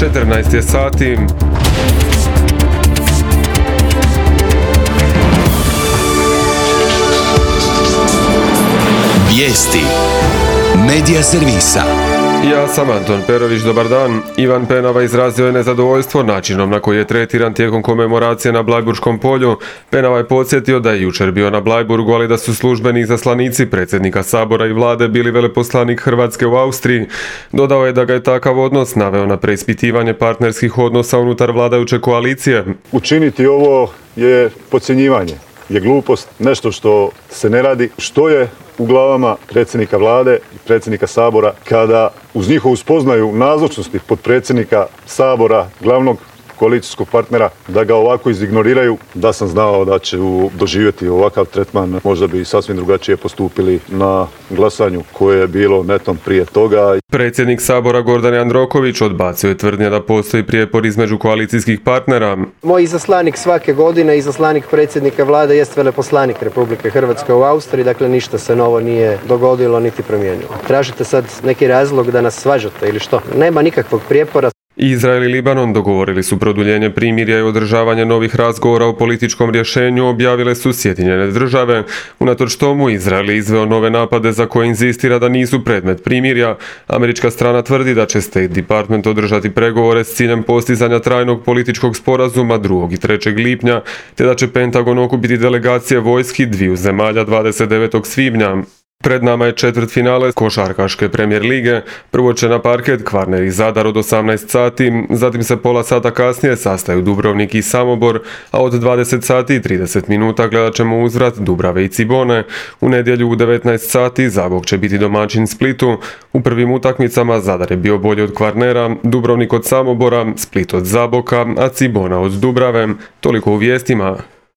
14 je sati. Vijesti Medija servisa. Ja sam Anton Perović, dobar dan. Ivan Penava izrazio je nezadovoljstvo načinom na koji je tretiran tijekom komemoracije na Blajburškom polju. Penava je podsjetio da je jučer bio na Blajburgu, ali da su službeni izaslanici predsjednika Sabora i vlade bili veleposlanik Hrvatske u Austriji. Dodao je da ga je takav odnos naveo na preispitivanje partnerskih odnosa unutar vladajuće koalicije. Učiniti ovo je podcjenjivanje, je glupost, nešto što se ne radi, što je u glavama predsjednika vlade i predsjednika Sabora kada uz njihovu spoznaju nazočnosti potpredsjednika Sabora, glavnog koalicijskog partnera, da ga ovako izignoriraju. Da sam znao da će doživjeti ovakav tretman, možda bi sasvim drugačije postupili na glasanju koje je bilo netom prije toga. Predsjednik Sabora Gordan Jandroković odbacio je tvrdnje da postoji prijepor između koalicijskih partnera. Moj izaslanik svake godine, izaslanik predsjednika vlade, jest veleposlanik Republike Hrvatske u Austriji, dakle ništa se novo nije dogodilo niti promijenilo. Tražite sad neki razlog da nas svađate ili što? Nema nikakvog prijepora. Izrael i Libanon dogovorili su produljenje primirja i održavanje novih razgovora o političkom rješenju, objavile su Sjedinjene Države. Unatoč tomu Izrael je izveo nove napade za koje inzistira da nisu predmet primirja. Američka strana tvrdi da će State Department održati pregovore s ciljem postizanja trajnog političkog sporazuma 2. i 3. lipnja, te da će Pentagon okupiti delegacije vojski dviju zemalja 29. svibnja. Pred nama je četvrtfinale košarkaške Premier lige. Prvo će na parket Kvarner i Zadar od 18 sati, zatim se pola sata kasnije sastaju Dubrovnik i Samobor, a od 20 sati i 30 minuta gledat ćemo uzvrat Dubrave i Cibone. U nedjelju u 19 sati Zabok će biti domaćin Splitu. U prvim utakmicama Zadar je bio bolji od Kvarnera, Dubrovnik od Samobora, Split od Zaboka, a Cibona od Dubrave. Toliko u vijestima.